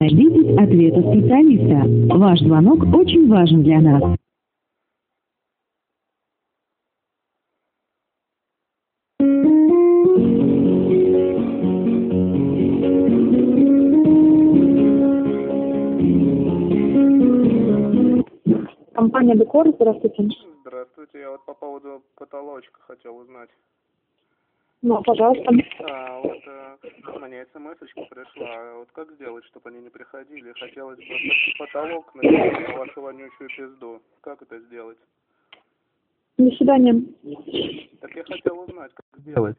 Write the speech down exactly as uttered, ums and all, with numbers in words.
Дождитесь ответа специалиста. Ваш звонок очень важен для нас. Компания Декор, здравствуйте. Здравствуйте, я вот по поводу потолочка хотел узнать. Ну, пожалуйста. А, вот э, мне смс-очка пришла, вот как сделать, чтобы они не приходили? Хотелось бы потолок написать на вашу вонючую пизду. Как это сделать? До свидания. Так я хотел узнать, как сделать.